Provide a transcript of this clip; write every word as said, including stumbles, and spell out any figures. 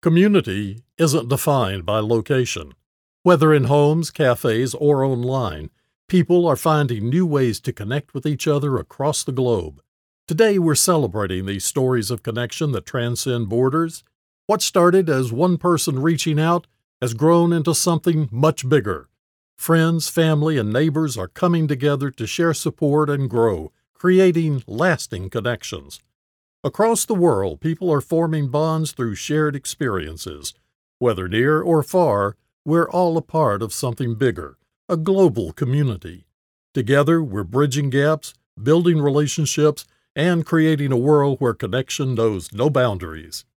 Community isn't defined by location. Whether in homes, cafes, or online, people are finding new ways to connect with each other across the globe. Today, we're celebrating these stories of connection that transcend borders. What started as one person reaching out has grown into something much bigger. Friends, family, and neighbors are coming together to share support and grow, creating lasting connections. Across the world, people are forming bonds through shared experiences. Whether near or far, we're all a part of something bigger, a global community. Together, we're bridging gaps, building relationships, and creating a world where connection knows no boundaries.